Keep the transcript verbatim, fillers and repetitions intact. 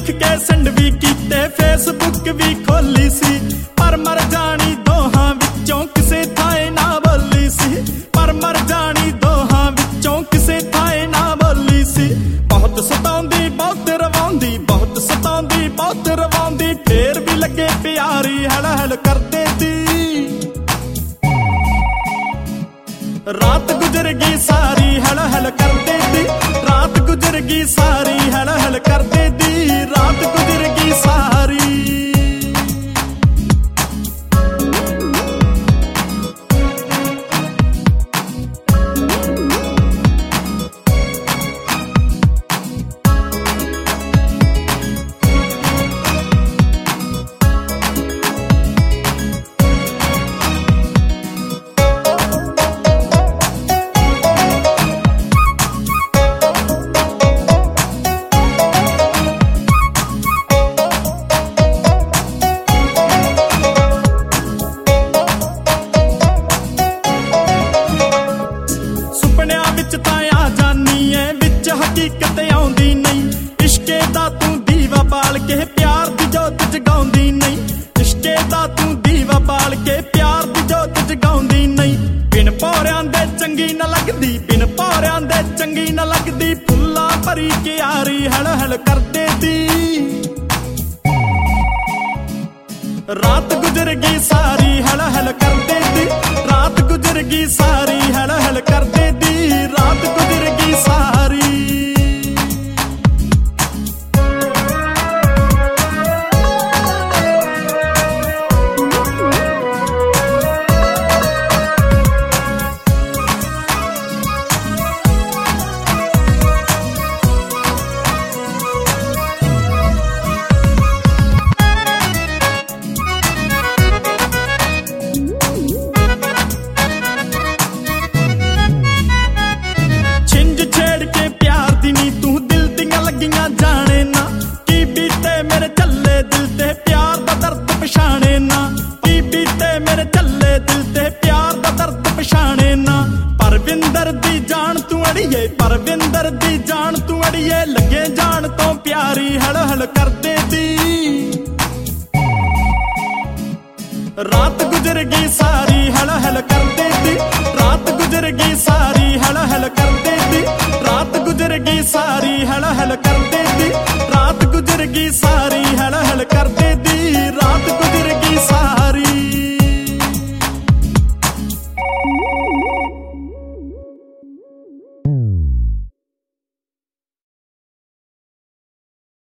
लिख के सेंड भी कीते, फेसबुक भी खोली सी, पर मर जानी दोहां विचों किसे थाए ना बोली सी, पर मर जानी दोहां विचों किसे थाए ना बोली सी। बहुत सताउंदी बहुत रवाउंदी, बहुत सताउंदी बहुत रवाउंदी, फेर भी लगे प्यारी हल हल करदे दी। रात गुजर गई सारी हल हल करदे दी, रात गुजर गई सारी हल हल करदे दी, रात गुजर गई सारी। हकीकत आउंदी नहीं, इश्के दा तू दीवा बाल के प्यार दी जोत जगाउंदी नहीं, इश्के दा तू दीवा बाल के प्यार दी जोत जगाउंदी नहीं। बिन पौरियां दे चंगी न लगदी, बिन पौरियां दे चंगी न लगदी, फुल्लां भरी क्यारी हल हल करदे दी। रात गुजर गई सारी हल हल करदे दी, रात गुजर गई सारी हल हल करदे दी, रात गुजर गई सारी। जाने ना की बीते मेरे चले दिल ते प्यार दा दर्द पछाणे ना, की बीते मेरे चले दिल ते प्यार दा दर्द पछाणे ना। परविंदर दी जान तू अड़िए, परविंदर दी जान तू अड़िए, लगे जान तो प्यारी हल हल करदे दी। रात गुजर गई सारी हल हल करदे दी, रात गुजर गई सारी हल हल करदे दी, रात गुजर गई सारी हल हल करदे दी, रात गुजर गई सारी।